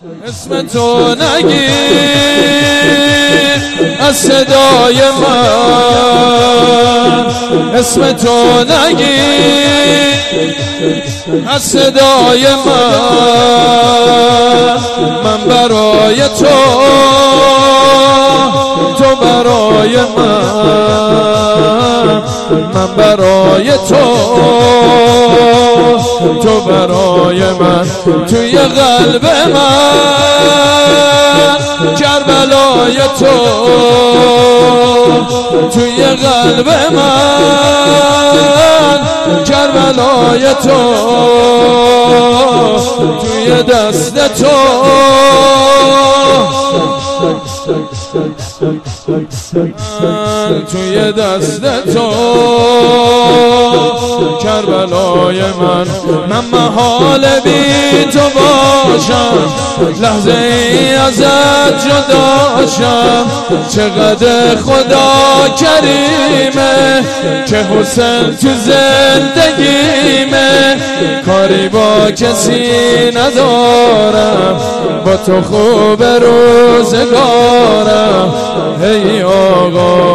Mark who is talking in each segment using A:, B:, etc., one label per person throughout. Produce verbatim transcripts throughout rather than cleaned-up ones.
A: اسم تو نگیر از صدای من، اسم تو نگیر از صدای من. من برای تو، تو برای من. من برای تو، تو برای من. توی قلب من کربلای تو، توی قلب من کربلای تو، توی دست تو، توی دست تو کربلای من. من محال بی تو باشم، لحظه ای ازت جداشم. چقدر خدا کریمه که حسین تو زندگیمه. کاری با کسی ندارم، با تو خوب روزگارم. هی آقا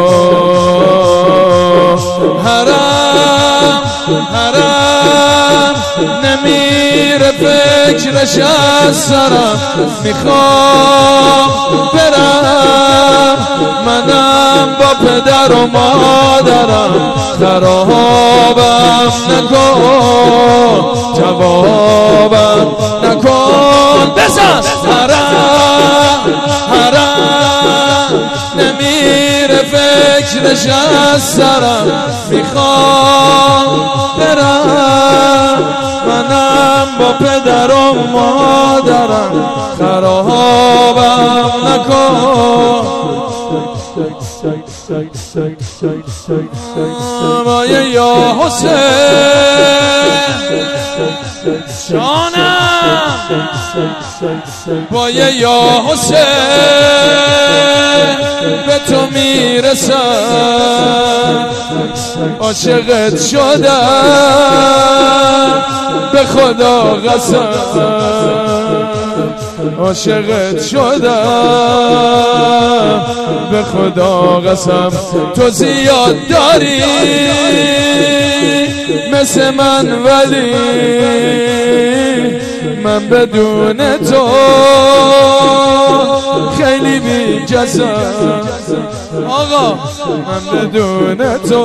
A: حرم حرم نمیره فکرش از سرم. میخوام برم منم با پدر و مادرم. خرابم نکن جوابم نکن. بزن حرم حرم نمیره فکرش از سرم. میخوام برم منم با پدر و مادرم. خرابم نکن. مایه یا حسین جانم، بایه یا حسین به تو میرسم. عاشقت شدم به خدا قسم، عاشقت شدم به خدا قسم. تو زیاد داری مثل من، ولی من بدون تو خیلی بی جزم. آقا من بدون تو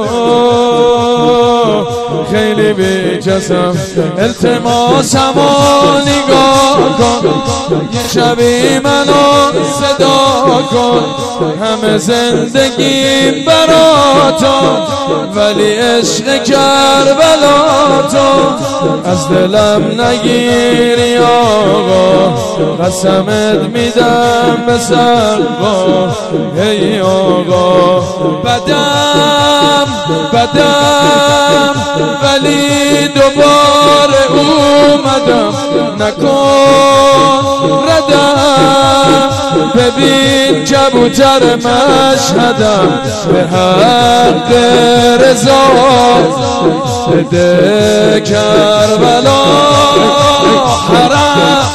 A: خیلی بی جزم. التماسمو نگاه کن، یه شبی منو صدا کن. همه زندگیم برا تو، ولی عشق کربلا تو از دلم نگیری آقا. قسمت میدم به سروا. هی آقا بدم بدم ولی دوباره اومدم. نکن ردم، ببین کبوتر مشهدم. به حق رضا بده کربلا حرم.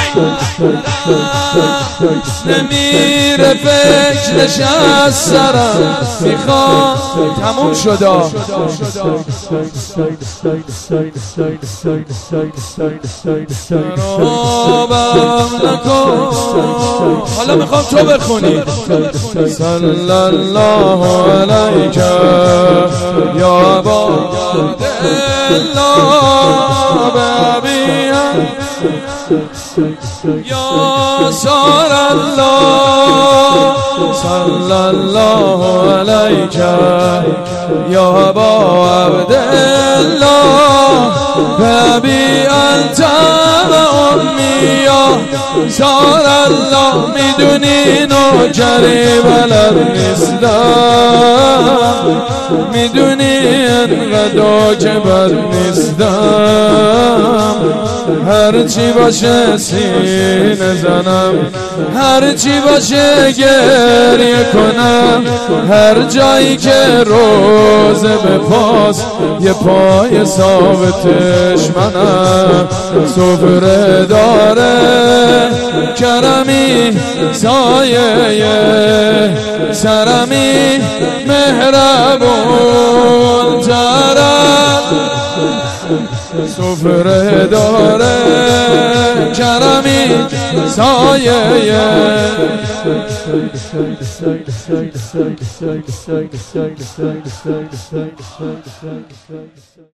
A: نمیره فکرش از سرم. میخوام تموم شدا. خرابم نکن. حالا میخوام تو بخونی. صلی الله علیک یا ابا عبدالله بابی یا سار الله. صلی الله علیک یا ابا عبدالله بابی انت و امی یا سار الله. میدونی نوکری بلد نیستم، میدونی انقدر که بد نیستم. هرچی باشه باشه سینه زنم، هر چی باشه گریه کنم، هر جایی که روزه به پاس یه پای ثابتش منم. سفره داره کرمی سایه سرمی مهربون ترم، سفره داره کرمی سایه